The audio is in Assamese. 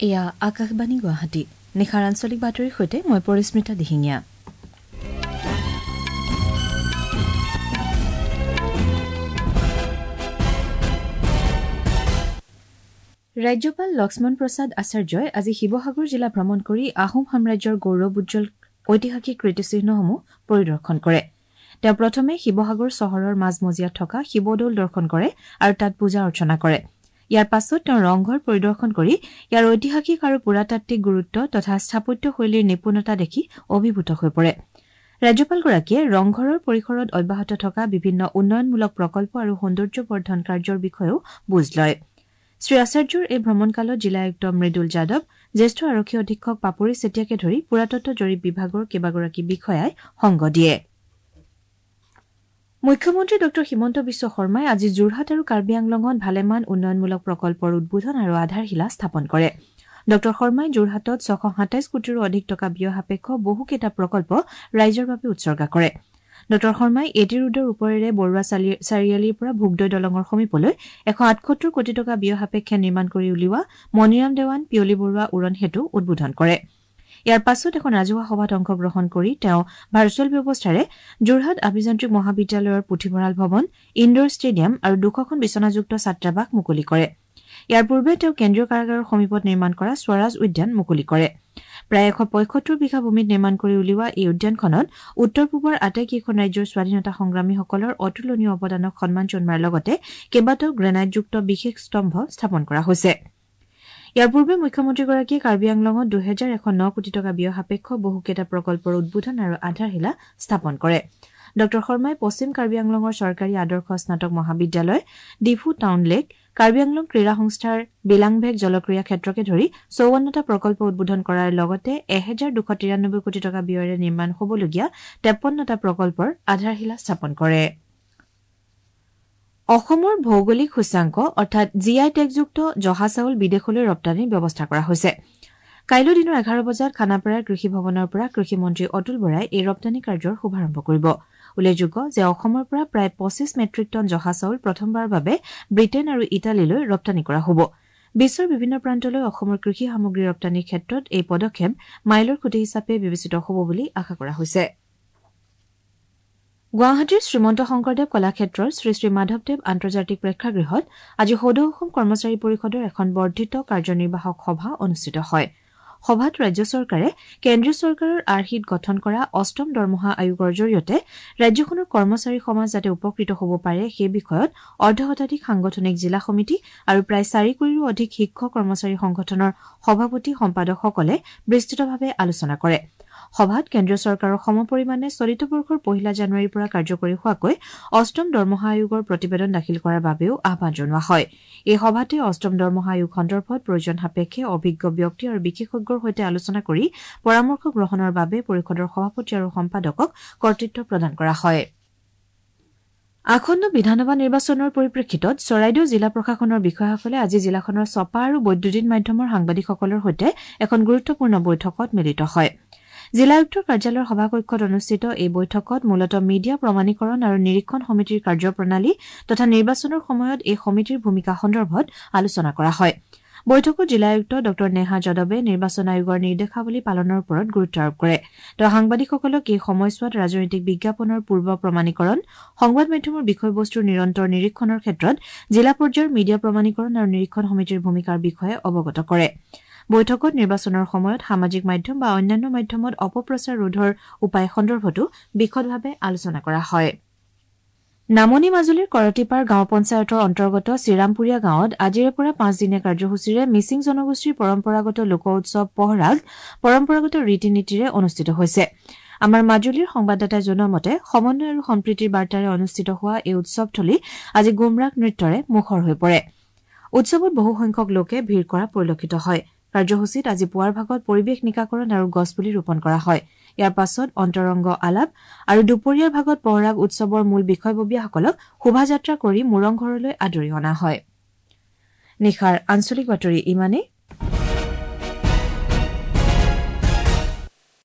এয়া আকাশবাণী গুৱাহাটী নিশাৰ আঞ্চলিক বাতৰিৰ সৈতে মই পৰিস্মিতা দিহিঙীয়া। ৰাজ্যপাল লক্ষ্মণ প্ৰসাদ আচাৰ্যই আজি শিৱসাগৰ জিলা ভ্ৰমণ কৰি আহোম সাম্ৰাজ্যৰ গৌৰৱোজ্জ্বল ঐতিহাসিক কীৰ্তিচিহ্নসমূহ পৰিদৰ্শন কৰে। তেওঁ প্ৰথমে শিৱসাগৰ চহৰৰ মাজমজিয়াত থকা শিৱদৌল দৰ্শন কৰে আৰু তাত পূজা অৰ্চনা কৰে। ইয়াৰ পাছত তেওঁ ৰংঘৰ পৰিদৰ্শন কৰি ইয়াৰ ঐতিহাসিক আৰু পুৰাতাত্বিক গুৰুত্ব তথা স্থাপত্য শৈলীৰ নিপুণতা দেখি অভিভূত হৈ পৰে। ৰাজ্যপালগৰাকীয়ে ৰংঘৰৰ পৰিসৰত অব্যাহত থকা বিভিন্ন উন্নয়নমূলক প্ৰকল্প আৰু সৌন্দৰ্যবৰ্ধন কাৰ্যৰ বিষয়েও বুজ লয়। শ্ৰী আচাৰ্যৰ এই ভ্ৰমণকালত জিলা আয়ুক্ত মৃদুল যাদৱ, জ্যেষ্ঠ আৰক্ষী অধীক্ষক পাপৰি চেতিয়াকে ধৰি পুৰাতত্ব জৰীপ বিভাগৰ কেইবাগৰাকী বিষয়াই সংগ দিয়ে। মুখ্যমন্ত্ৰী ড হিমন্ত বিশ্ব শৰ্মাই আজি যোৰহাট আৰু কাৰ্বি আংলঙত ভালেমান উন্নয়নমূলক প্ৰকল্পৰ উদ্বোধন আৰু আধাৰশিলা স্থাপন কৰে। ড শৰ্মাই যোৰহাটত 627 কোটিৰো অধিক টকা ব্যয় সাপেক্ষ বহুকেইটা প্ৰকল্প ৰাইজৰ বাবে উৎসৰ্গা কৰে। ড শৰ্মাই এটি ৰোডৰ ওপৰেৰে বৰুৱা চাৰিআলিৰ পৰা ভোগদৈ দলঙৰ সমীপলৈ 178 কোটি টকা ব্যয় সাপেক্ষে নিৰ্মাণ কৰি উলিওৱা মণিৰাম দেৱান পিয়লি বৰুৱা উৰণ সেতু উদ্বোধন কৰে। ইয়াৰ পাছত এখন ৰাজহুৱা সভাত অংশগ্ৰহণ কৰি তেওঁ ভাৰ্চুৱেল ব্যৱস্থাৰে যোৰহাট আভিযান্ত্ৰিক মহাবিদ্যালয়ৰ পুথিভঁৰাল ভৱন, ইণ্ডোৰ ষ্টেডিয়াম আৰু 200খন বিচনাযুক্ত ছাত্ৰাবাস মুকলি কৰে। ইয়াৰ পূৰ্বে তেওঁ কেন্দ্ৰীয় কাৰাগাৰৰ সমীপত নিৰ্মাণ কৰা স্বৰাজ উদ্যান মুকলি কৰে। প্ৰায় 175 বিঘা ভূমিত নিৰ্মাণ কৰি উলিওৱা এই উদ্যানখনত উত্তৰ পূবৰ আটাইকেইখন ৰাজ্যৰ স্বাধীনতা সংগ্ৰামীসকলৰ অতুলনীয় অৱদানক সন্মান জনোৱাৰ লগতে কেইবাটাও গ্ৰেনাইটযুক্ত বিশেষ স্তম্ভ স্থাপন কৰা হৈছে। ইয়াৰ পূৰ্বে মুখ্যমন্ত্ৰীগৰাকীয়ে কাৰ্বি আংলঙত 2109 কোটি টকা ব্যয় সাপেক্ষ বহুকেইটা প্ৰকল্পৰ উদ্বোধন আৰু আধাৰশিলা স্থাপন কৰে। ড শৰ্মাই পশ্চিম কাৰ্বি আংলঙৰ চৰকাৰী আদৰ্শ স্নাতক মহাবিদ্যালয়, ডিফু টাউন লেক, কাৰ্বি আংলং ক্ৰীড়া সংস্থাৰ বিলাংভেগ জলক্ৰীড়া ক্ষেত্ৰকে ধৰি 54টা প্ৰকল্প উদ্বোধন কৰাৰ লগতে 1293 কোটি টকা ব্যয়েৰে নিৰ্মাণ হবলগীয়া 53টা প্ৰকল্পৰ আধাৰশিলা স্থাপন কৰে। অসমৰ ভৌগোলিক সূচাংক অৰ্থাৎ GI টেগযুক্ত জহা চাউল বিদেশলৈ ৰপ্তানিৰ ব্যৱস্থা কৰা হৈছে। কাইলৈ দিনৰ 11 বজাত খানাপাৰাৰ কৃষি ভৱনৰ পৰা কৃষিমন্ত্ৰী অতুল বৰাই এই ৰপ্তানি কাৰ্যৰ শুভাৰম্ভ কৰিব। উল্লেখযোগ্য যে অসমৰ পৰা প্ৰায় 25 মেট্ৰিক টন জহা চাউল প্ৰথমবাৰৰ বাবে ব্ৰিটেইন আৰু ইটালীলৈ ৰপ্তানি কৰা হ'ব। বিশ্বৰ বিভিন্ন প্ৰান্তলৈ অসমৰ কৃষি সামগ্ৰী ৰপ্তানিৰ ক্ষেত্ৰত এই পদক্ষেপ মাইলৰ খুঁটি হিচাপে বিবেচিত হ'ব বুলি আশা কৰা হৈছে। গুৱাহাটীৰ শ্ৰীমন্ত শংকৰদেৱ কলাক্ষেত্ৰৰ শ্ৰী শ্ৰী মাধৱদেৱ আন্তৰ্জাতিক প্ৰেক্ষাগৃহত আজি সদৌ অসম কৰ্মচাৰী পৰিষদৰ এখন বৰ্ধিত কাৰ্যনিৰ্বাহক সভা অনুষ্ঠিত হয়। সভাত ৰাজ্য চৰকাৰে কেন্দ্ৰীয় চৰকাৰৰ আৰ্হিত গঠন কৰা 8ম দৰমহা আয়োগৰ জৰিয়তে ৰাজ্যখনৰ কৰ্মচাৰী সমাজ যাতে উপকৃত হ'ব পাৰে সেই বিষয়ত অৰ্ধশতাধিক সাংগঠনিক জিলা সমিতি আৰু প্ৰায় 4 কোটিৰো অধিক শিক্ষক কৰ্মচাৰী সংগঠনৰ সভাপতি সম্পাদকসকলে বিস্তৃতভাৱে আলোচনা কৰে। সভাত কেন্দ্ৰীয় চৰকাৰৰ সমপৰিমাণে চলিত বৰ্ষৰ 1 জানুৱাৰীৰ পৰা কাৰ্যকৰী হোৱাকৈ 8ম দৰমহা আয়োগৰ প্ৰতিবেদন দাখিল কৰাৰ বাবেও আহ্বান জনোৱা হয়। এই সভাতে 8ম দৰমহা আয়োগ সন্দৰ্ভত প্ৰয়োজন সাপেক্ষে অভিজ্ঞ ব্যক্তি আৰু বিশেষজ্ঞৰ সৈতে আলোচনা কৰি পৰামৰ্শ গ্ৰহণৰ বাবে পৰিষদৰ সভাপতি আৰু সম্পাদকক কৰ্তৃত্ব প্ৰদান কৰা হয়। আসন্ন বিধানসভা নিৰ্বাচনৰ পৰিপ্ৰেক্ষিতত চৰাইদেউ জিলা প্ৰশাসনৰ বিষয়াসকলে আজি জিলাখনৰ ছপা আৰু বৈদ্যুতিন মাধ্যমৰ সাংবাদিকসকলৰ সৈতে এখন গুৰুত্বপূৰ্ণ বৈঠকত মিলিত হয়। জিলা আয়ুক্তৰ কাৰ্যালয়ৰ সভাকক্ষত অনুষ্ঠিত এই বৈঠকত মূলতঃ মিডিয়া প্ৰমাণীকৰণ আৰু নিৰীক্ষণ সমিতিৰ কাৰ্যপ্ৰণালী তথা নিৰ্বাচনৰ সময়ত এই সমিতিৰ ভূমিকা সন্দৰ্ভত আলোচনা কৰা হয়। বৈঠকত জিলা আয়ুক্ত ড নেহা যাদৱে নিৰ্বাচন আয়োগৰ নিৰ্দেশাৱলী পালনৰ ওপৰত গুৰুত্ব আৰোপ কৰে। তেওঁ সাংবাদিকসকলক এই সময়ছোৱাত ৰাজনৈতিক বিজ্ঞাপনৰ পূৰ্ব প্ৰমাণীকৰণ, সংবাদ মাধ্যমৰ বিষয়বস্তুৰ নিৰন্তৰ নিৰীক্ষণৰ ক্ষেত্ৰত জিলা পৰ্যায়ৰ মিডিয়া প্ৰমাণীকৰণ আৰু নিৰীক্ষণ সমিতিৰ ভূমিকাৰ বিষয়ে অৱগত কৰে। বৈঠকত নিৰ্বাচনৰ সময়ত সামাজিক মাধ্যম বা অন্যান্য মাধ্যমত অপপ্ৰচাৰ ৰোধৰ উপায় সন্দৰ্ভতো বিশদভাৱে আলোচনা কৰা হয়। নামনি মাজুলীৰ কৰতিপাৰ গাঁও পঞ্চায়তৰ অন্তৰ্গত শ্ৰীৰামপুৰীয়া গাঁৱত আজিৰে পৰা 5 দিনীয়া কাৰ্যসূচীৰে মিচিং জনগোষ্ঠীৰ পৰম্পৰাগত লোক উৎসৱ পহৰাগ পৰম্পৰাগত ৰীতি নীতিৰে অনুষ্ঠিত হৈছে। আমাৰ মাজুলীৰ সংবাদদাতাই জনোৱা মতে সমন্বয় আৰু সম্প্ৰীতিৰ বাৰ্তাৰে অনুষ্ঠিত হোৱা এই উৎসৱথলী আজি গুমৰাগ নৃত্যৰে মুখৰ হৈ পৰে। উৎসৱত বহুসংখ্যক লোকে ভিৰ কৰা পৰিলক্ষিত হয়। কাৰ্যসূচীত আজি পুৱাৰ ভাগত পৰিৱেশ নিকাকৰণ আৰু গছপুলি ৰোপণ কৰা হয়। ইয়াৰ পাছত অন্তৰংগ আলাপ আৰু দুপৰীয়াৰ ভাগত পহৰাগ উৎসৱৰ মূল বিষয়ববীয়াসকলক শোভাযাত্ৰা কৰি মুৰং ঘৰলৈ আদৰি অনা হয়। নিশাৰ আঞ্চলিক বাতৰি ইমানেই।